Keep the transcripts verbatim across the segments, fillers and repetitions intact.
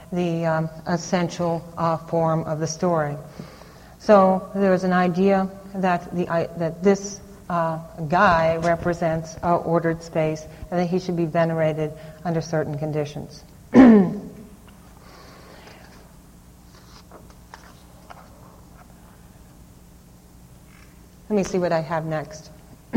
the um, essential uh, form of the story. So there was an idea that the I, that this uh, guy represents uh, ordered space, and that he should be venerated under certain conditions. Let me see what I have next.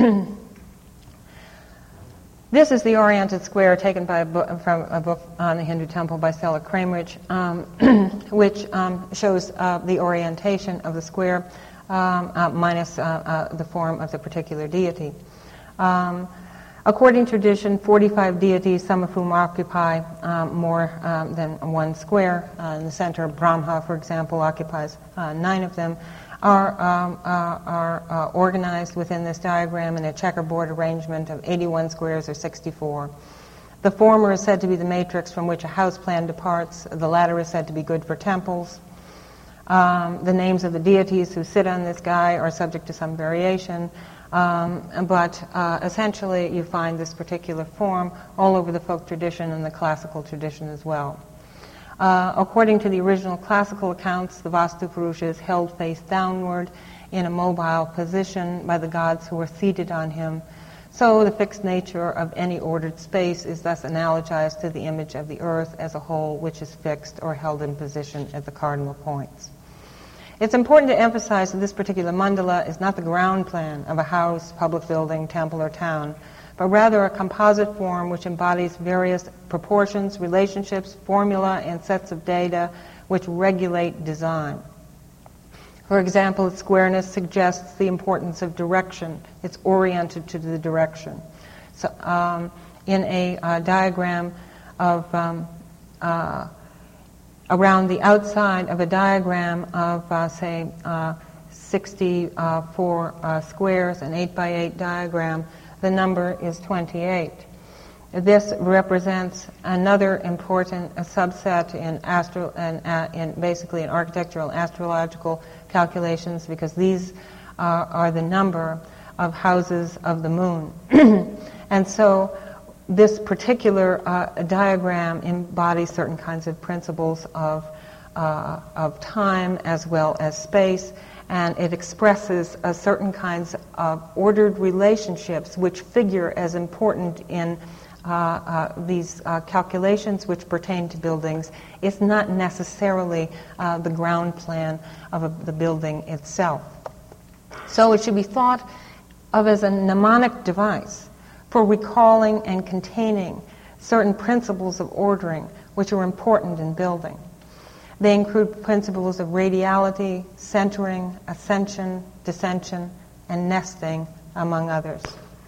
This is the oriented square taken by a book, from a book on the Hindu temple by Stella Kramerich, um, which um, shows uh, the orientation of the square um, uh, minus uh, uh, the form of the particular deity. Um, according to tradition, forty-five deities, some of whom occupy um, more um, than one square. Uh, in the center, Brahma, for example, occupies uh, nine of them. Are, um, uh, are uh, organized within this diagram in a checkerboard arrangement of eighty-one squares or sixty-four. The former is said to be the matrix from which a house plan departs. The latter is said to be good for temples. Um, the names of the deities who sit on this guy are subject to some variation, um, but uh, essentially you find this particular form all over the folk tradition and the classical tradition as well. Uh, according to the original classical accounts, the Vastu Purusha is held face downward in a mobile position by the gods who are seated on him. So the fixed nature of any ordered space is thus analogized to the image of the earth as a whole, which is fixed or held in position at the cardinal points. It's important to emphasize that this particular mandala is not the ground plan of a house, public building, temple, or town, but rather a composite form which embodies various proportions, relationships, formula, and sets of data which regulate design. For example, its squareness suggests the importance of direction. It's oriented to the direction. So, um, in a uh, diagram of um, uh, around the outside of a diagram of, uh, say, uh, sixty-four uh, squares, an eight by eight diagram, the number is twenty-eight. This represents another important uh, subset in astro and uh, in basically in architectural and astrological calculations, because these uh, are the number of houses of the moon. And so this particular uh, diagram embodies certain kinds of principles of uh, of time as well as space. And it expresses uh, certain kinds of ordered relationships which figure as important in uh, uh, these uh, calculations which pertain to buildings. It's not necessarily uh, the ground plan of a, the building itself. So it should be thought of as a mnemonic device for recalling and containing certain principles of ordering which are important in building. They include principles of radiality, centering, ascension, descension, and nesting, among others.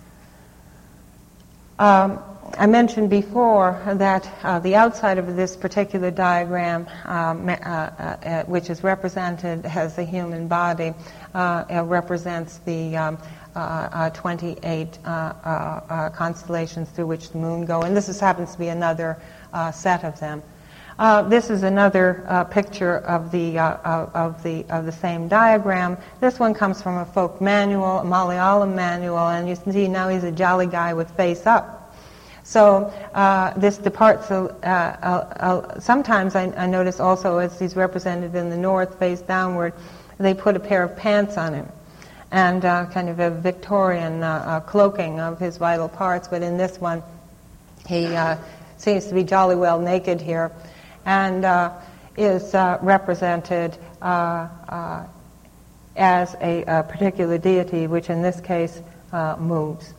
Um, I mentioned before that uh, the outside of this particular diagram, um, uh, uh, which is represented as the human body, uh, uh, represents the um, uh, uh, twenty-eight uh, uh, uh, constellations through which the moon go, and this is, happens to be another uh, set of them. Uh, this is another uh, picture of the uh, of the of the same diagram. This one comes from a folk manual, a Malayalam manual, and you can see now he's a jolly guy with face up. So uh, this departs. Uh, uh, uh, sometimes I, I notice also, as he's represented in the north, face downward, they put a pair of pants on him, and uh, kind of a Victorian uh, uh, cloaking of his vital parts. But in this one, he uh, seems to be jolly well naked here, and uh, is uh, represented uh, uh, as a, a particular deity, which in this case uh, moves.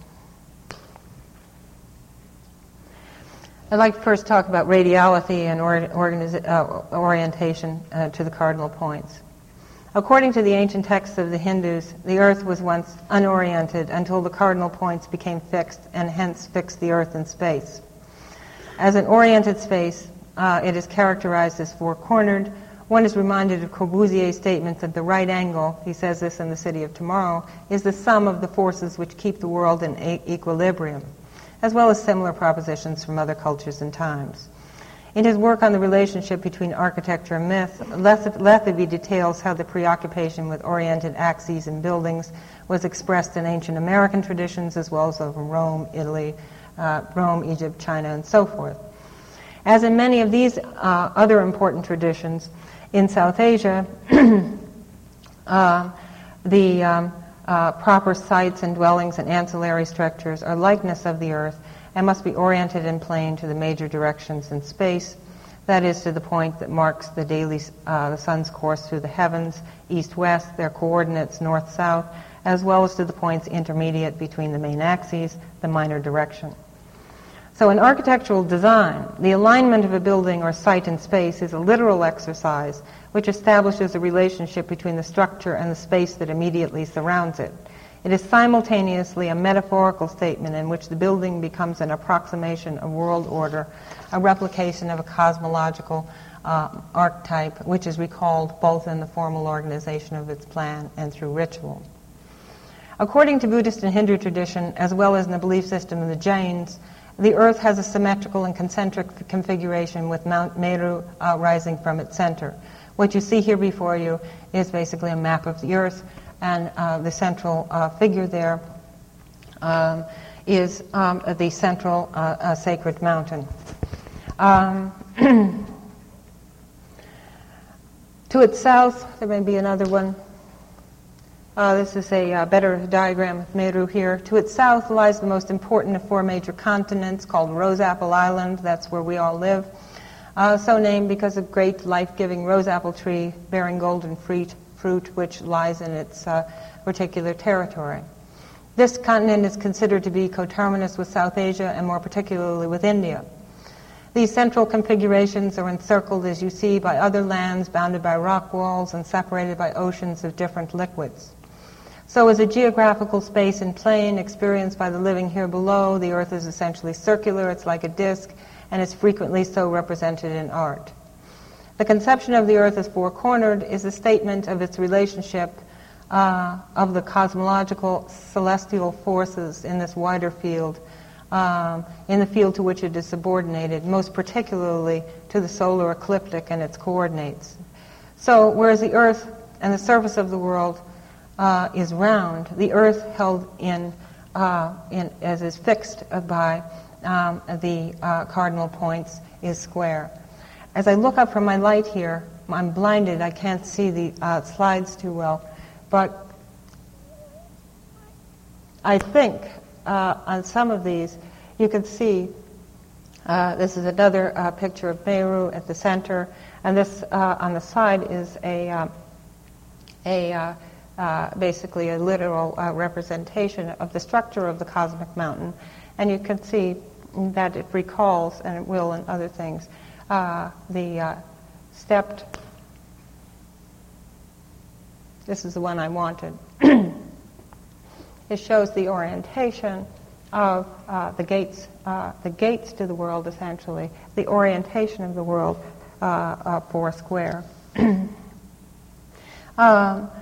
I'd like to first talk about radiality and or, organiz- uh, orientation uh, to the cardinal points. According to the ancient texts of the Hindus, the earth was once unoriented until the cardinal points became fixed, and hence fixed the earth in space. As an oriented space, uh, it is characterized as four-cornered. One is reminded of Corbusier's statement that the right angle, he says this in The City of Tomorrow, is the sum of the forces which keep the world in e- equilibrium, as well as similar propositions from other cultures and times. In his work on the relationship between architecture and myth, Letheby details how the preoccupation with oriented axes in buildings was expressed in ancient American traditions, as well as over Rome, Italy, uh, Rome, Egypt, China, and so forth. As in many of these uh, other important traditions, in South Asia, uh, the um, uh, proper sites and dwellings and ancillary structures are likeness of the earth and must be oriented in plane to the major directions in space, that is, to the point that marks the daily uh, the sun's course through the heavens, east-west, their coordinates north-south, as well as to the points intermediate between the main axes, the minor direction. So in architectural design, the alignment of a building or site in space is a literal exercise which establishes a relationship between the structure and the space that immediately surrounds it. It is simultaneously a metaphorical statement in which the building becomes an approximation of world order, a replication of a cosmological uh, archetype, which is recalled both in the formal organization of its plan and through ritual. According to Buddhist and Hindu tradition, as well as in the belief system of the Jains, the earth has a symmetrical and concentric configuration with Mount Meru uh, rising from its center. What you see here before you is basically a map of the earth, and uh, the central uh, figure there um, is um, the central uh, uh, sacred mountain. Um, to its south, there may be another one. Uh, this is a uh, better diagram of Meru here. To its south lies the most important of four major continents, called Roseapple Island. That's where we all live. Uh, so named because of great life-giving roseapple tree bearing golden fruit, fruit which lies in its uh, particular territory. This continent is considered to be coterminous with South Asia and more particularly with India. These central configurations are encircled, as you see, by other lands bounded by rock walls and separated by oceans of different liquids. So as a geographical space and plane experienced by the living here below, the earth is essentially circular, it's like a disk, and is frequently so represented in art. The conception of the earth as four-cornered is a statement of its relationship uh, of the cosmological celestial forces in this wider field, um, in the field to which it is subordinated, most particularly to the solar ecliptic and its coordinates. So whereas the earth and the surface of the world uh, is round, the earth held in, uh, in as is fixed by um, the uh, cardinal points is square. As I look up from my light here, I'm blinded, I can't see the uh, slides too well, but I think uh, on some of these you can see, uh, this is another uh, picture of Meru at the center, and this uh, on the side is a, uh, a uh, uh, basically a literal uh, representation of the structure of the cosmic mountain, and you can see that it recalls, and it will in other things, Uh, the uh, stepped, this is the one I wanted. It shows the orientation of uh, the gates, uh, the gates to the world, essentially, the orientation of the world uh, uh, four square. um,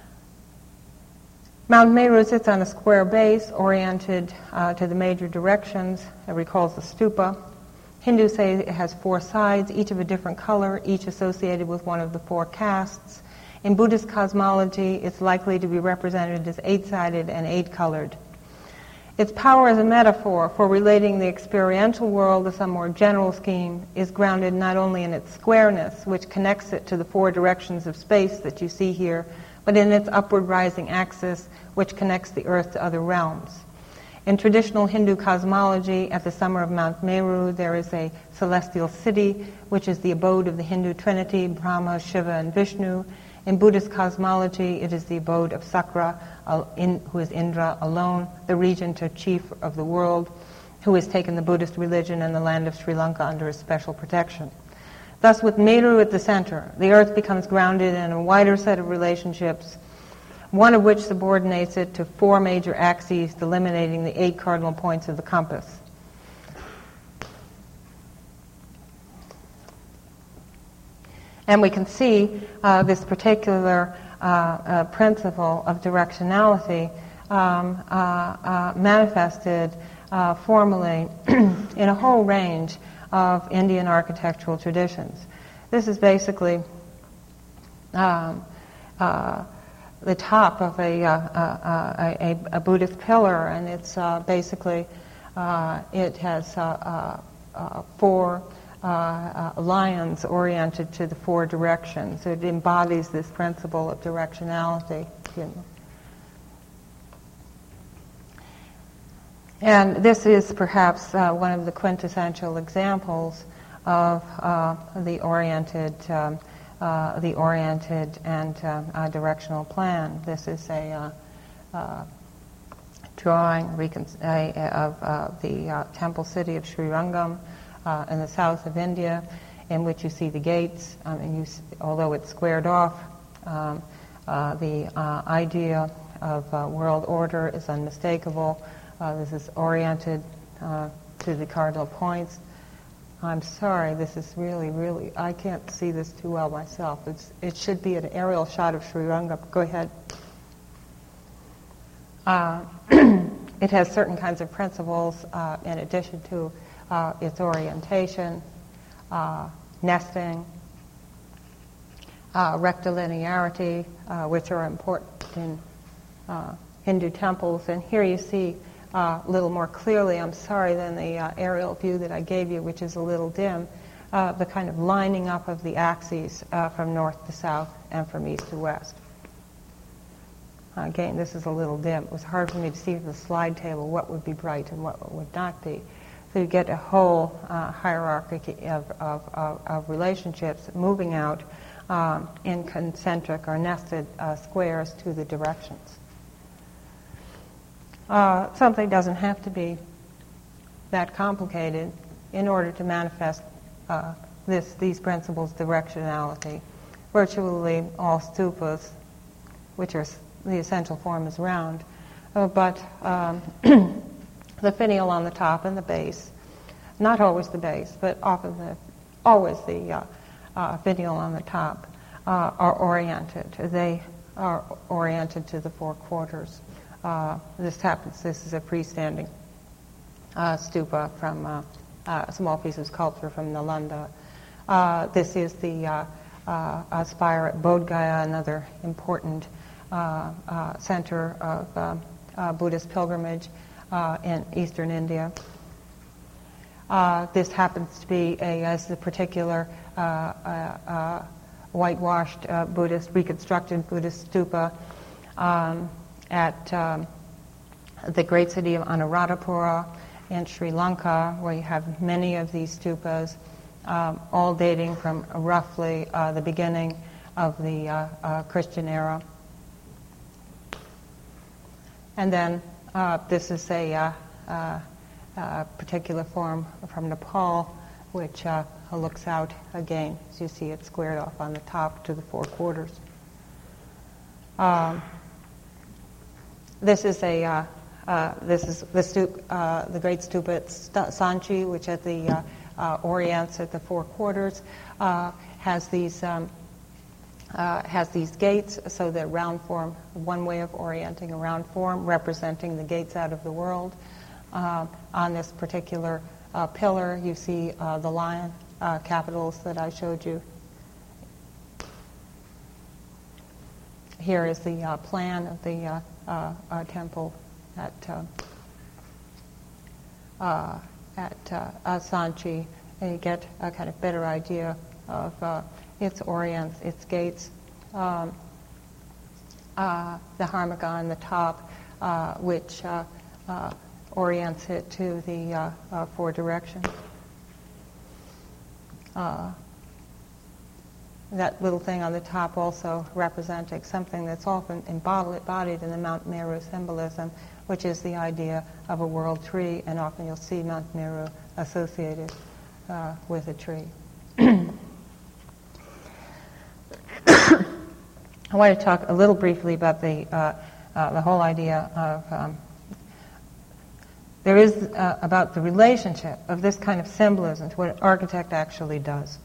Mount Meru sits on a square base oriented uh, to the major directions. It recalls the stupa. Hindus say it has four sides, each of a different color, each associated with one of the four castes. In Buddhist cosmology, it's likely to be represented as eight-sided and eight-colored. Its power as a metaphor for relating the experiential world to some more general scheme is grounded not only in its squareness, which connects it to the four directions of space that you see here, but in its upward rising axis, which connects the earth to other realms. In traditional Hindu cosmology, at the summit of Mount Meru, there is a celestial city, which is the abode of the Hindu trinity, Brahma, Shiva, and Vishnu. In Buddhist cosmology, it is the abode of Sakra, uh, in, who is Indra alone, the regent or chief of the world, who has taken the Buddhist religion and the land of Sri Lanka under his special protection. Thus, with Meru at the center, the earth becomes grounded in a wider set of relationships, one of which subordinates it to four major axes delimiting the eight cardinal points of the compass. And we can see uh, this particular uh, uh, principle of directionality um, uh, uh, manifested uh, formally in a whole range of Indian architectural traditions. This is basically um, uh, the top of a, uh, uh, a, a Buddhist pillar, and it's uh, basically, uh, it has uh, uh, uh, four uh, uh, lions oriented to the four directions. It embodies this principle of directionality. You know. And this is perhaps uh, one of the quintessential examples of uh, the oriented, um, uh, the oriented and uh, uh, directional plan. This is a uh, uh, drawing recon- uh, of uh, the uh, temple city of Srirangam uh, in the south of India, in which you see the gates. Um, and you, see, although it's squared off, um, uh, the uh, idea of uh, world order is unmistakable. Uh, this is oriented uh, to the cardinal points. I'm sorry, this is really, really, I can't see this too well myself. It's, it should be an aerial shot of Srirangam. Go ahead. Uh, it has certain kinds of principles uh, in addition to uh, its orientation, uh, nesting, uh, rectilinearity, uh, which are important in uh, Hindu temples. And here you see Uh, a little more clearly, I'm sorry, than the uh, aerial view that I gave you, which is a little dim, uh, the kind of lining up of the axes uh, from north to south and from east to west. Uh, again, this is a little dim. It was hard for me to see from the slide table what would be bright and what would not be. So you get a whole uh, hierarchy of, of, of, of relationships moving out um, in concentric or nested uh, squares to the directions. Uh, something doesn't have to be that complicated in order to manifest uh, this, these principles of directionality. Virtually all stupas, which are the essential form is round, uh, but um, the finial on the top and the base, not always the base, but often the, always the uh, uh, finial on the top, uh, are oriented. They are oriented to the four quarters. Uh, this happens, this is a freestanding uh, stupa from uh, uh, a small piece of sculpture from Nalanda. Uh, this is the uh, uh, spire at Bodh Gaya, another important uh, uh, center of uh, uh, Buddhist pilgrimage uh, in eastern India. Uh, this happens to be a, as a particular uh, uh, uh, whitewashed uh, Buddhist, reconstructed Buddhist stupa um, at um, the great city of Anuradhapura in Sri Lanka, where you have many of these stupas, um, all dating from roughly uh, the beginning of the uh, uh, Christian era. And then uh, this is a uh, uh, uh, particular form from Nepal, which uh, looks out again, as you see it squared off on the top to the four quarters. Um, This is a uh, uh, this is the stup, uh, the great stupa at Sanchi, which at the uh, uh, orients at the four quarters uh, has these um, uh, has these gates. So the round form, one way of orienting a round form, representing the gates out of the world. Uh, on this particular uh, pillar, you see uh, the lion uh, capitals that I showed you. Here is the uh, plan of the uh, uh, uh, temple at uh, uh, at uh, Sanchi, and you get a kind of better idea of uh, its orients, its gates, um, uh, the harmika on the top, uh, which uh, uh, orients it to the uh, uh, four directions. Uh, That little thing on the top also representing something that's often embodied in the Mount Meru symbolism, which is the idea of a world tree, and often you'll see Mount Meru associated uh, with a tree. I want to talk a little briefly about the uh, uh, the whole idea of um, there is uh, about the relationship of this kind of symbolism to what an architect actually does.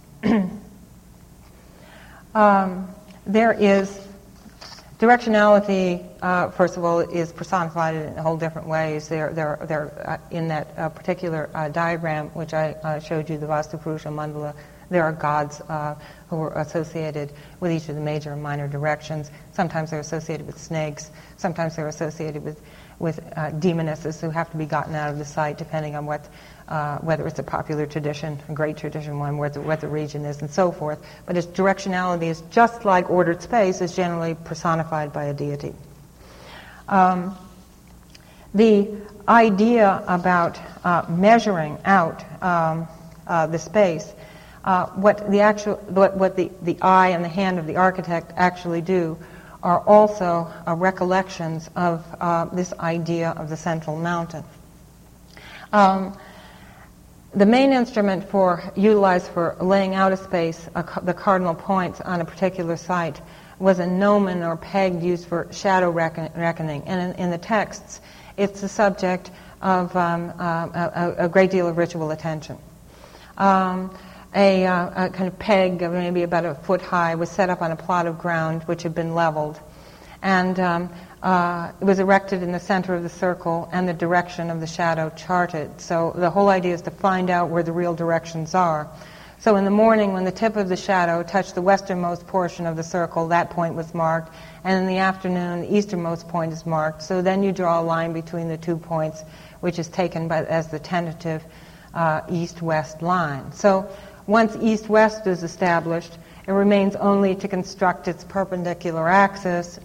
Um, there is directionality. Uh, first of all, is personified in a whole different ways. They're they're they're uh, in that uh, particular uh, diagram which I uh, showed you, the Vastupurusha Mandala. There are gods uh, who are associated with each of the major and minor directions. Sometimes they're associated with snakes. Sometimes they're associated with with uh, demonesses who have to be gotten out of the site depending on what, uh, whether it's a popular tradition, a great tradition one, what the, what the region is, and so forth. But its directionality is just like ordered space, is generally personified by a deity. Um, the idea about uh, measuring out um, uh, the space, uh, what the actual, what, what the, the eye and the hand of the architect actually do, are also uh, recollections of uh, this idea of the central mountain. Um, the main instrument for utilized for laying out a space, uh, ca- the cardinal points on a particular site, was a gnomon or peg used for shadow reckon- reckoning. And in, in the texts, it's the subject of um, uh, a, a great deal of ritual attention. Um, A, uh, a kind of peg, of maybe about a foot high, was set up on a plot of ground which had been leveled. And um, uh, it was erected in the center of the circle and the direction of the shadow charted. So the whole idea is to find out where the real directions are. So in the morning, when the tip of the shadow touched the westernmost portion of the circle, that point was marked. And in the afternoon, the easternmost point is marked. So then you draw a line between the two points, which is taken by, as the tentative uh, east-west line. So once east-west is established, it remains only to construct its perpendicular axis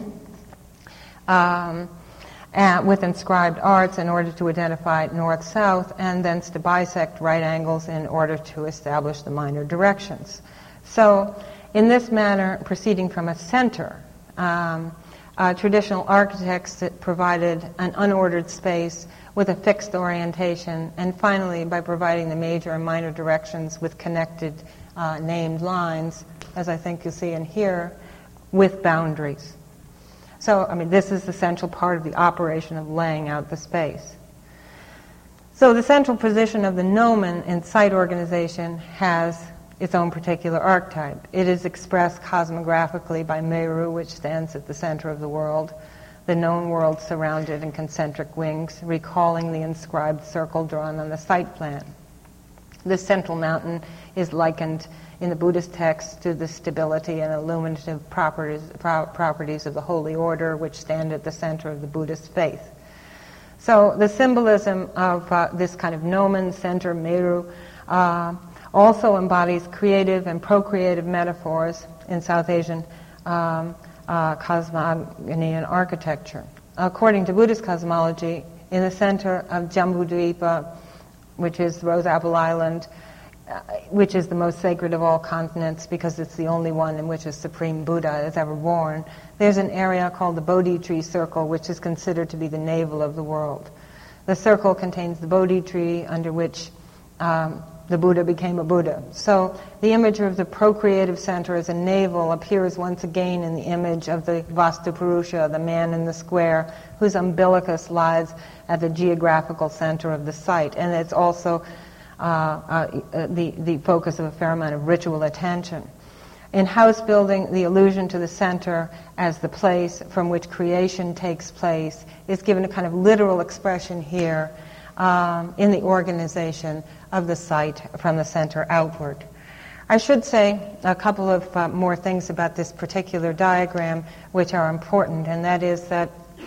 um, and with inscribed arts in order to identify north-south, and thence to bisect right angles in order to establish the minor directions. So in this manner, proceeding from a center, um, uh, traditional architects provided an unordered space with a fixed orientation, and finally by providing the major and minor directions with connected uh, named lines, as I think you'll see in here, with boundaries. So, I mean, this is the central part of the operation of laying out the space. So the central position of the gnomon in site organization has its own particular archetype. It is expressed cosmographically by Meru, which stands at the center of the world, the known world surrounded in concentric wings, recalling the inscribed circle drawn on the site plan. This central mountain is likened in the Buddhist text to the stability and illuminative properties, pro- properties of the holy order, which stand at the center of the Buddhist faith. So the symbolism of uh, this kind of gnomon, center, Meru, uh, also embodies creative and procreative metaphors in South Asian um, Uh, cosmogony and architecture. According to Buddhist cosmology, in the center of Jambudvipa, which is Rose Apple Island, uh, which is the most sacred of all continents because it's the only one in which a supreme Buddha is ever born, there's an area called the Bodhi tree circle, which is considered to be the navel of the world. The circle contains the Bodhi tree under which um, the Buddha became a Buddha. So the image of the procreative center as a navel appears once again in the image of the Vastupurusha, the man in the square, whose umbilicus lies at the geographical center of the site. And it's also uh, uh, the, the focus of a fair amount of ritual attention. In house building, the allusion to the center as the place from which creation takes place is given a kind of literal expression here um, in the organization of the site from the center outward. I should say a couple of uh, more things about this particular diagram which are important, and that is that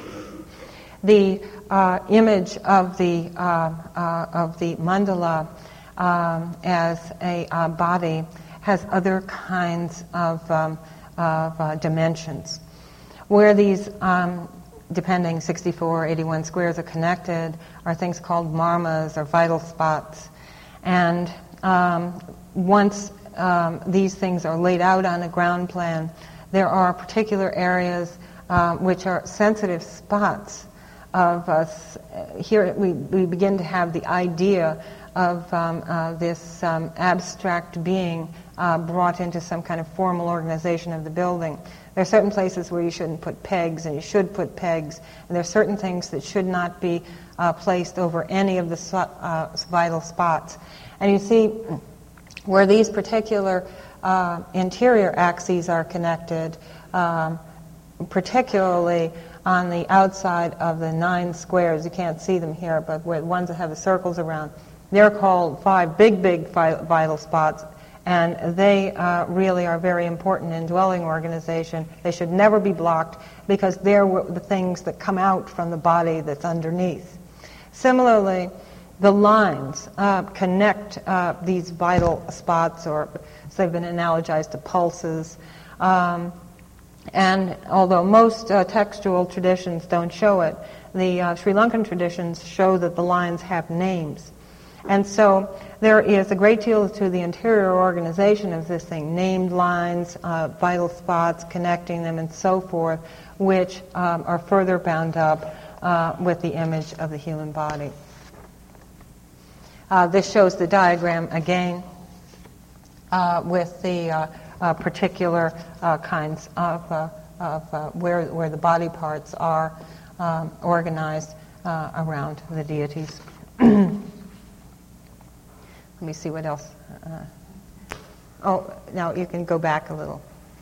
the uh, image of the uh, uh, of the mandala um, as a uh, body has other kinds of, um, of uh, dimensions. Where these um, depending sixty-four, eighty-one squares are connected are things called marmas or vital spots. And um, once um, these things are laid out on a ground plan, there are particular areas um, which are sensitive spots of us. Here we, we begin to have the idea of um, uh, this um, abstract being uh, brought into some kind of formal organization of the building. There are certain places where you shouldn't put pegs, and you should put pegs, and there are certain things that should not be uh, placed over any of the uh, vital spots. And you see where these particular uh, interior axes are connected, um, particularly on the outside of the nine squares. You can't see them here, but where the ones that have the circles around, they're called five big, big vital spots, and they uh, really are very important in dwelling organization. They should never be blocked because they're the things that come out from the body that's underneath. Similarly, the lines uh, connect uh, these vital spots, or so they've been analogized to pulses. Um, and although most uh, textual traditions don't show it, the uh, Sri Lankan traditions show that the lines have names. And so there is a great deal to the interior organization of this thing, named lines, uh, vital spots, connecting them, and so forth, which um, are further bound up uh, with the image of the human body. Uh, this shows the diagram again uh, with the uh, uh, particular uh, kinds of, uh, of uh, where, where the body parts are um, organized uh, around the deities. Let me see what else. Uh, oh, now you can go back a little.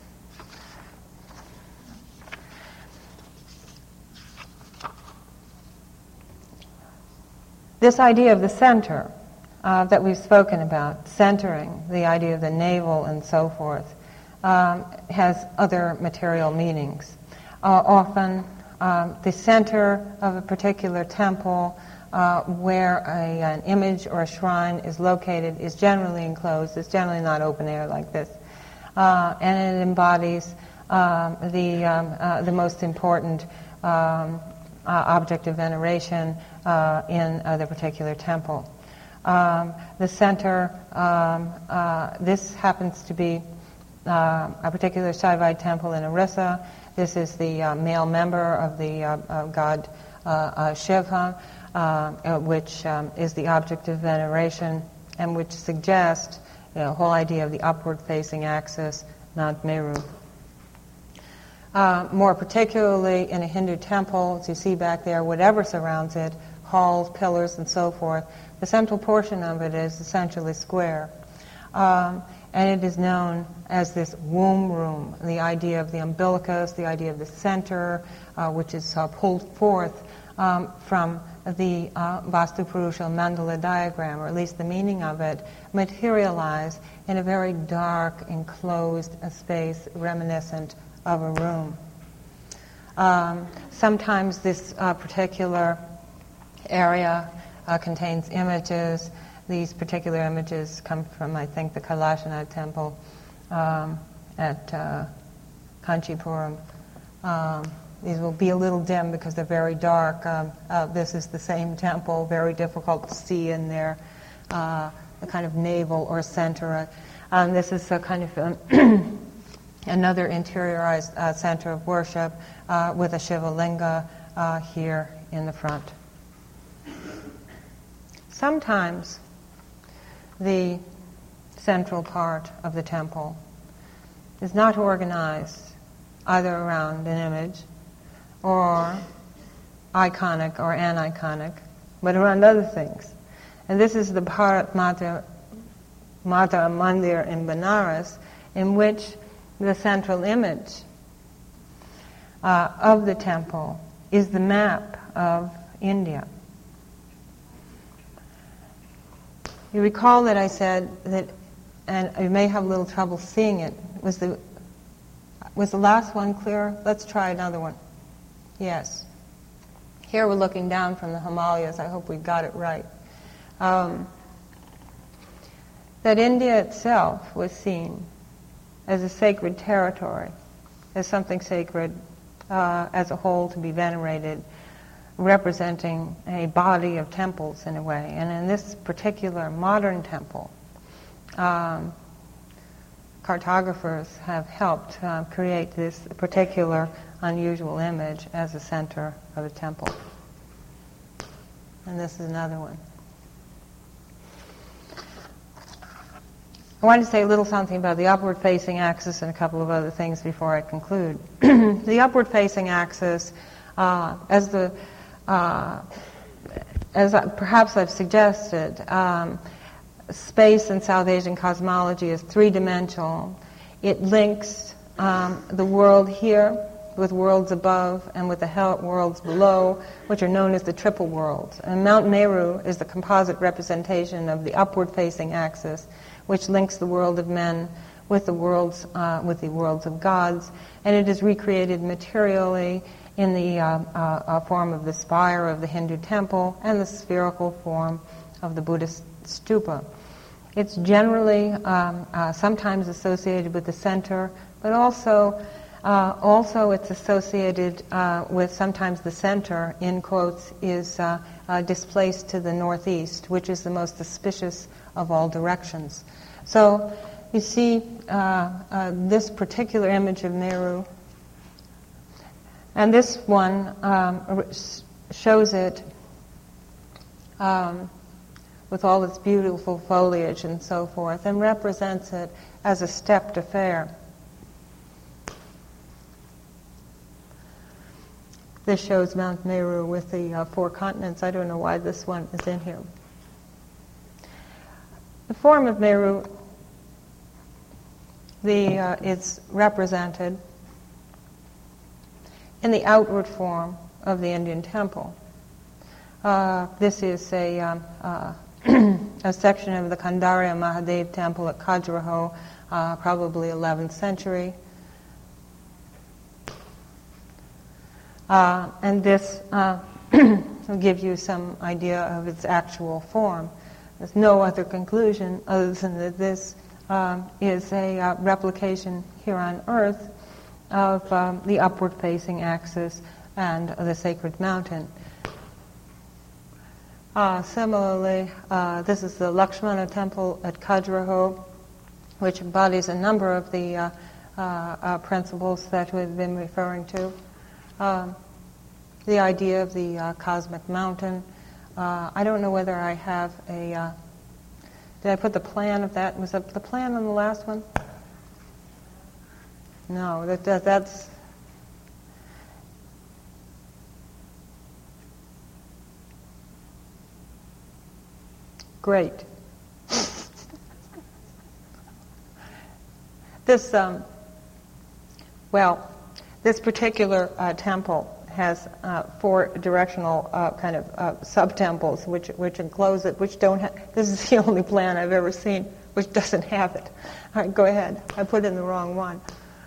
This idea of the center uh, that we've spoken about, centering, the idea of the navel and so forth, um, has other material meanings. Uh, often, um, the center of a particular temple Uh, where a, an image or a shrine is located is generally enclosed. It's generally not open air like this. Uh, and it embodies um, the, um, uh, the most important um, uh, object of veneration uh, in uh, the particular temple. Um, the center, um, uh, this happens to be uh, a particular Shaivite temple in Orissa. This is the uh, male member of the uh, uh, god uh, uh, Shiva. Uh, which um, is the object of veneration, and which suggests you know, the whole idea of the upward-facing axis, Mount Meru. Uh, more particularly in a Hindu temple, as you see back there, whatever surrounds it, halls, pillars, and so forth, the central portion of it is essentially square. Um, and it is known as this womb room, the idea of the umbilicus, the idea of the center, uh, which is uh, pulled forth um, from the uh, Vastu Purusha mandala diagram, or at least the meaning of it, materialized in a very dark, enclosed space reminiscent of a room. Um, sometimes this uh, particular area uh, contains images. These particular images come from, I think, the Kailashanath temple um, at uh, Kanchipuram. Um, These will be a little dim because they're very dark. Um, uh, this is the same temple, very difficult to see in there, uh, the kind of navel or center. Um, this is a kind of um, another interiorized uh, center of worship uh, with a Shiva Linga uh, here in the front. Sometimes the central part of the temple is not organized either around an image or iconic or aniconic, but around other things. And this is the Bharat Mata, Mata Mandir in Benares, in which the central image uh, of the temple is the map of India. You recall that I said that, and you may have a little trouble seeing it, was the, was the last one clear? Let's try another one. Yes. Here we're looking down from the Himalayas. I hope we got it right. Um, that India itself was seen as a sacred territory, as something sacred uh, as a whole to be venerated, representing a body of temples in a way. And in this particular modern temple, um, cartographers have helped uh, create this particular unusual image as the center of a temple. And this is another one. I wanted to say a little something about the upward-facing axis and a couple of other things before I conclude. The upward-facing axis, uh, as the uh, as I, perhaps I've suggested, um, space in South Asian cosmology is three-dimensional. It links um, the world here with worlds above and with the hell worlds below, which are known as the triple worlds. And Mount Meru is the composite representation of the upward-facing axis, which links the world of men with the worlds uh, with the worlds of gods, and it is recreated materially in the uh, uh, uh, form of the spire of the Hindu temple and the spherical form of the Buddhist stupa. It's generally um, uh, sometimes associated with the center, but also uh, also it's associated uh, with sometimes the center, in quotes, is uh, uh, displaced to the northeast, which is the most auspicious of all directions. So you see uh, uh, this particular image of Meru, and this one um, shows it um, with all its beautiful foliage and so forth, and represents it as a stepped affair. This shows Mount Meru with the uh, four continents. I don't know why this one is in here. The form of Meru the, uh, is represented in the outward form of the Indian temple. Uh, this is a, um, uh, a section of the Kandarya Mahadev temple at Khajuraho, uh, probably eleventh century. Uh, and this uh, will give you some idea of its actual form. There's no other conclusion other than that this um, is a uh, replication here on Earth of um, the upward-facing axis and the sacred mountain. Uh, similarly, uh, this is the Lakshmana temple at Khajuraho, which embodies a number of the uh, uh, uh, principles that we've been referring to. Um, the idea of the uh, cosmic mountain. Uh, I don't know whether I have a... Uh, did I put the plan of that? Was that the plan on the last one? No, that, that that's... Great. This, um, well, this particular uh, temple has uh, four directional uh, kind of uh, sub-temples which which enclose it, which don't have... This is the only plan I've ever seen which doesn't have it. All right, go ahead. I put in the wrong one.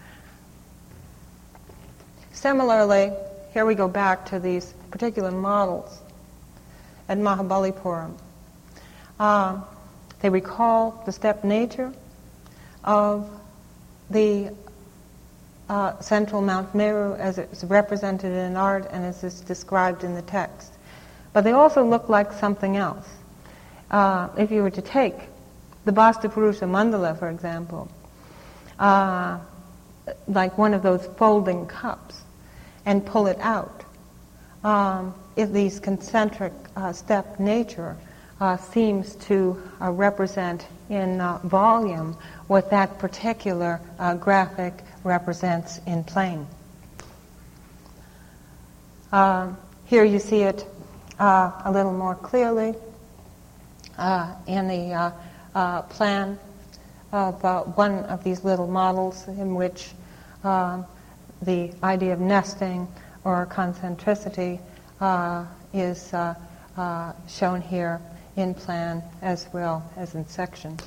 Similarly, here we go back to these particular models at Mahabalipuram. Uh, they recall the steppe nature of the uh, central Mount Meru as it's represented in art and as it's described in the text. But they also look like something else. Uh, if you were to take the Bhastapurusha Mandala, for example, uh, like one of those folding cups, and pull it out, um, if these concentric uh, step nature uh, seems to uh, represent in uh, volume what that particular uh, graphic represents in plane. Uh, here you see it uh, a little more clearly uh, in the uh, uh, plan of uh, one of these little models in which uh, the idea of nesting or concentricity uh, is uh, uh, shown here in plan as well as in section.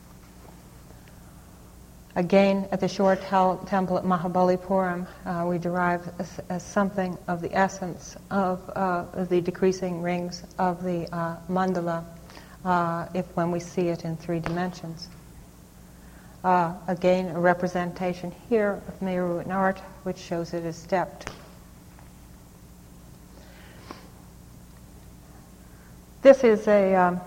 Again, at the Shore tel- temple at Mahabalipuram, uh, we derive as, as something of the essence of uh, the decreasing rings of the uh, mandala uh, if when we see it in three dimensions. Uh, again, a representation here of Meru in art, which shows it as stepped. This is a, um,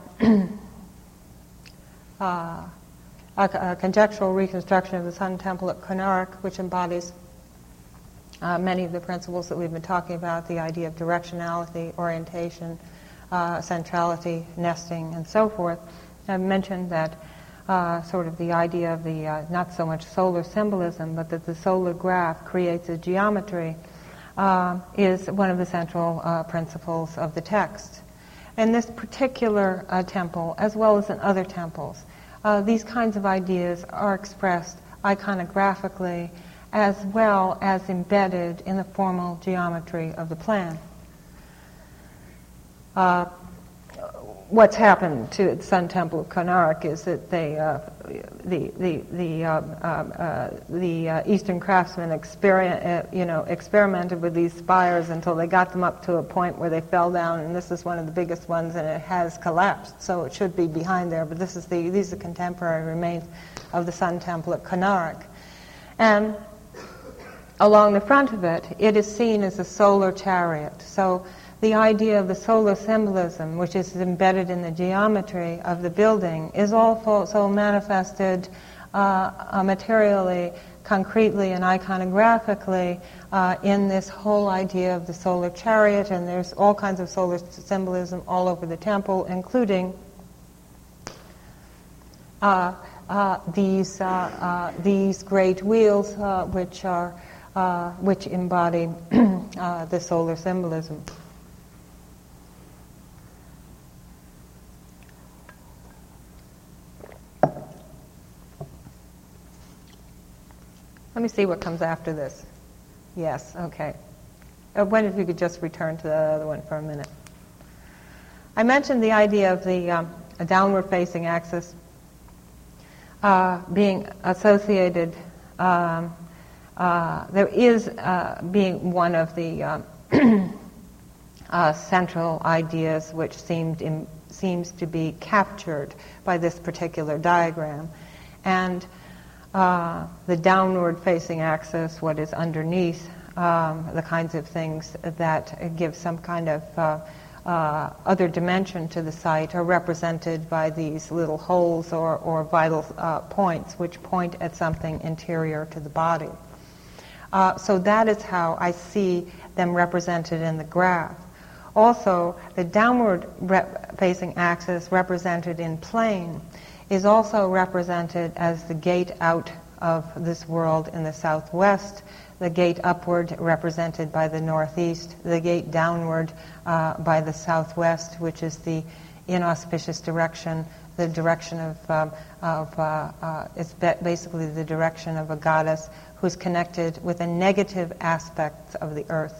uh, a, a conjectural reconstruction of the Sun Temple at Konark, which embodies uh, many of the principles that we've been talking about, the idea of directionality, orientation, uh, centrality, nesting, and so forth. I've mentioned that Uh, sort of the idea of the, uh, not so much solar symbolism, but that the solar graph creates a geometry, uh, is one of the central uh, principles of the text. In this particular uh, temple, as well as in other temples, uh, these kinds of ideas are expressed iconographically as well as embedded in the formal geometry of the plan. Uh, What's happened to the Sun Temple of Konark is that they uh, the the the uh, uh, uh, the uh, Eastern craftsmen experiment, uh, you know, experimented with these spires until they got them up to a point where they fell down, and this is one of the biggest ones, and it has collapsed. So it should be behind there, but this is the these are contemporary remains of the Sun Temple at Konark, and along the front of it, it is seen as a solar chariot. So the idea of the solar symbolism, which is embedded in the geometry of the building, is also manifested uh, uh, materially, concretely, and iconographically uh, in this whole idea of the solar chariot, and there's all kinds of solar symbolism all over the temple, including uh, uh, these, uh, uh, these great wheels, uh, which, are, uh, which embody uh, the solar symbolism. Let me see what comes after this. Yes, okay. Uh, when if you could just return to the other one for a minute. I mentioned the idea of the um, downward-facing axis uh, being associated. Um, uh, there is uh, being one of the uh, uh, central ideas which seemed in, seems to be captured by this particular diagram, and Uh, the downward-facing axis, what is underneath, um, the kinds of things that give some kind of uh, uh, other dimension to the site are represented by these little holes or, or vital uh, points which point at something interior to the body. Uh, so that is how I see them represented in the graph. Also, the downward-facing axis represented in plane is also represented as the gate out of this world in the southwest, the gate upward represented by the northeast, the gate downward uh, by the southwest, which is the inauspicious direction, the direction of, um, of uh, uh, it's basically the direction of a goddess who's connected with a negative aspect of the earth.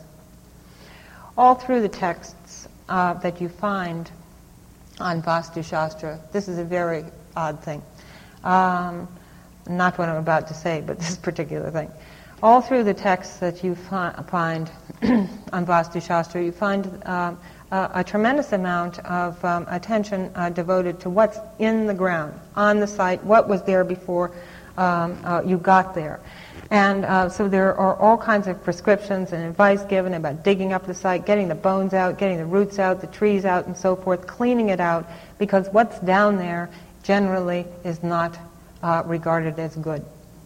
All through the texts uh, that you find on Vastu Shastra, this is a very odd thing. Um, not what I'm about to say, but this particular thing. All through the texts that you fi- find on Vastu Shastra, you find um, a, a tremendous amount of um, attention uh, devoted to what's in the ground, on the site, what was there before um, uh, you got there. And uh, so there are all kinds of prescriptions and advice given about digging up the site, getting the bones out, getting the roots out, the trees out, and so forth, cleaning it out, because what's down there generally is not uh, regarded as good.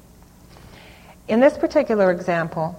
In this particular example,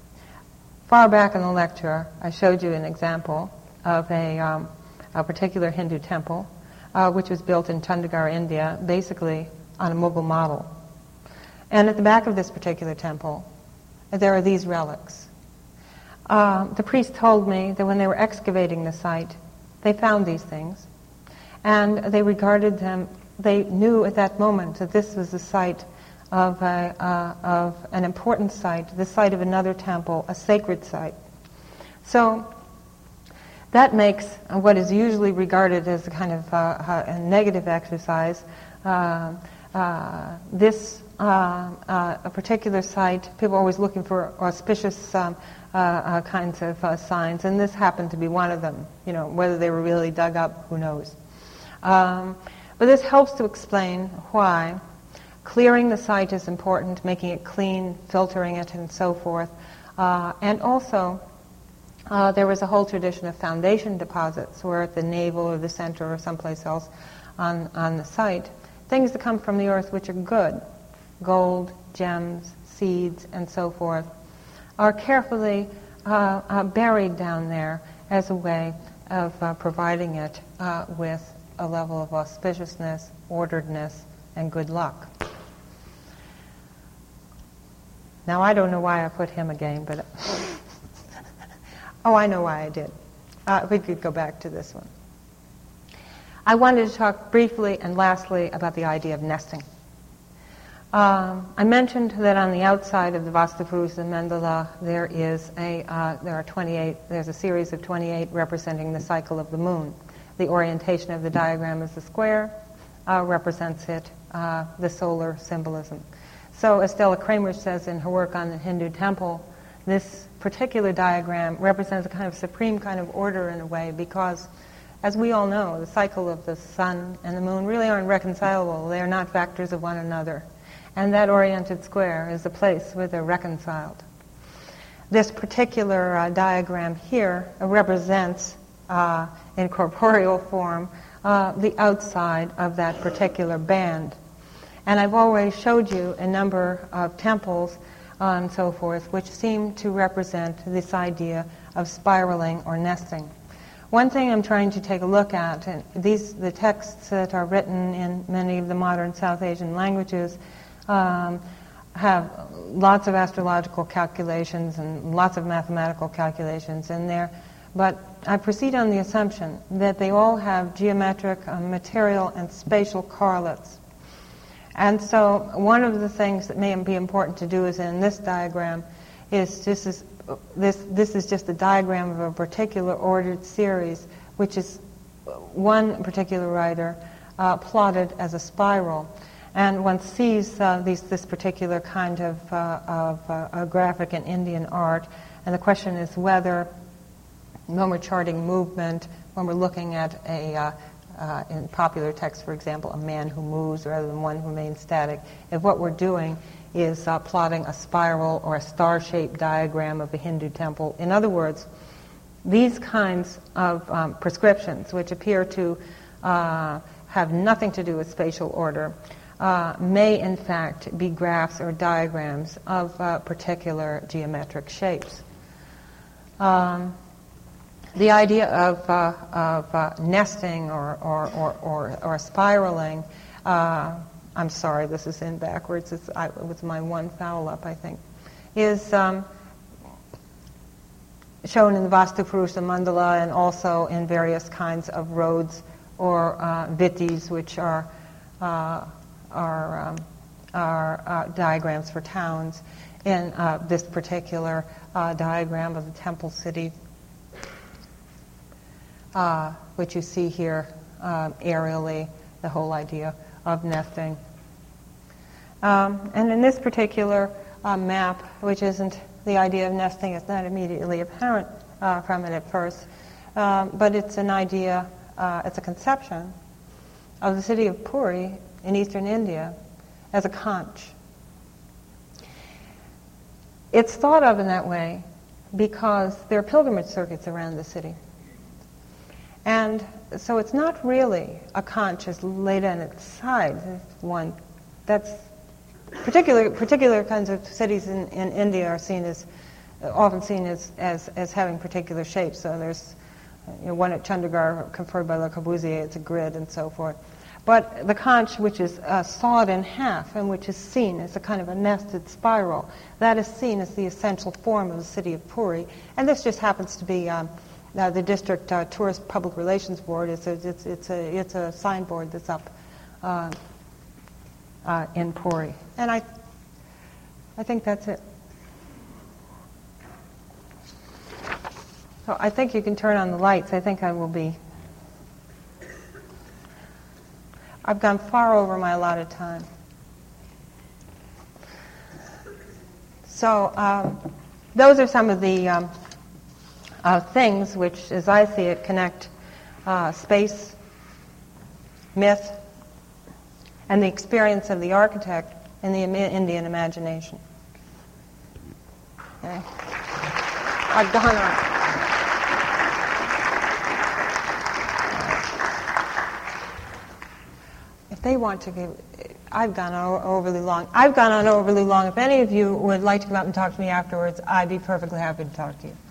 far back in the lecture, I showed you an example of a, um, a particular Hindu temple, uh, which was built in Chandigarh, India, basically on a Mughal model. And at the back of this particular temple, there are these relics. Uh, the priest told me that when they were excavating the site, they found these things, and they regarded them, they knew at that moment that this was the site of, a, uh, of an important site, the site of another temple, a sacred site. So that makes what is usually regarded as a kind of uh, a negative exercise, uh, uh, this uh, uh, a particular site, people are always looking for auspicious um, uh, uh, kinds of uh, signs, and this happened to be one of them. You know, whether they were really dug up, who knows. Um, but this helps to explain why clearing the site is important, making it clean, filtering it, and so forth. Uh, and also, uh, there was a whole tradition of foundation deposits, where at the navel or the center or someplace else on, on the site, things that come from the earth which are good, gold, gems, seeds, and so forth, are carefully uh, uh, buried down there as a way of uh, providing it uh, with a level of auspiciousness, orderedness, and good luck. Now, I don't know why I put him again, but... oh, I know why I did. Uh, we could go back to this one. I wanted to talk briefly and lastly about the idea of nesting. Um, I mentioned that on the outside of the Vastupurusa mandala there is a uh, there are twenty-eight. There's a series of twenty-eight representing the cycle of the moon. The orientation of the diagram is the square, uh, represents it uh, the solar symbolism. So as Stella Kramer says in her work on the Hindu temple, this particular diagram represents a kind of supreme kind of order in a way, because as we all know, the cycle of the sun and the moon really aren't reconcilable. They are not factors of one another. And that oriented square is a place where they're reconciled. This particular uh, diagram here uh, represents, uh, in corporeal form, uh, the outside of that particular band. And I've already showed you a number of temples uh, and so forth which seem to represent this idea of spiraling or nesting. One thing I'm trying to take a look at, and these the texts that are written in many of the modern South Asian languages um, have lots of astrological calculations and lots of mathematical calculations in there, but I proceed on the assumption that they all have geometric, uh, material, and spatial correlates. And so one of the things that may be important to do is in this diagram is this is This, this is just a diagram of a particular ordered series, which is one particular writer uh, plotted as a spiral. And one sees uh, these, this particular kind of, uh, of uh, graphic in Indian art. And the question is whether, when we're charting movement, when we're looking at a, uh, uh, in popular text, for example, a man who moves rather than one who remains static, if what we're doing is uh, plotting a spiral or a star-shaped diagram of a Hindu temple. In other words, these kinds of um, prescriptions, which appear to uh, have nothing to do with spatial order, uh, may in fact be graphs or diagrams of uh, particular geometric shapes. Um, the idea of, uh, of uh, nesting or, or, or, or, or spiraling, uh, I'm sorry, this is in backwards. It's, I, it was my one foul up, I think. Is um, shown in the Vastu Purusha Mandala and also in various kinds of roads or uh, vittis, which are uh, are, um, are uh, diagrams for towns. In uh, this particular uh, diagram of the temple city, uh, which you see here uh, aerially, the whole idea of nesting. Um, and in this particular uh, map, which isn't the idea of nesting, it's not immediately apparent uh, from it at first, um, but it's an idea, uh, it's a conception of the city of Puri in eastern India as a conch. It's thought of in that way because there are pilgrimage circuits around the city. And so it's not really a conch as laid on its side. One that's particular particular kinds of cities in, in India are seen as uh, often seen as, as as having particular shapes. So there's you know, one at Chandigarh conferred by Le Corbusier. It's a grid and so forth. But the conch, which is uh, sawed in half and which is seen as a kind of a nested spiral, that is seen as the essential form of the city of Puri. And this just happens to be um, uh, the district uh, tourist public relations board. It's a it's it's a it's a signboard that's up uh, uh, in Puri. And I I think that's it. So I think you can turn on the lights. I think I will be. I've gone far over my allotted time. So um, those are some of the um, uh, things which, as I see it, connect uh, space, myth, and the experience of the architect in the Indian imagination. Okay. I've gone on. If they want to give, I've gone on overly long. I've gone on overly long. If any of you would like to come up and talk to me afterwards, I'd be perfectly happy to talk to you.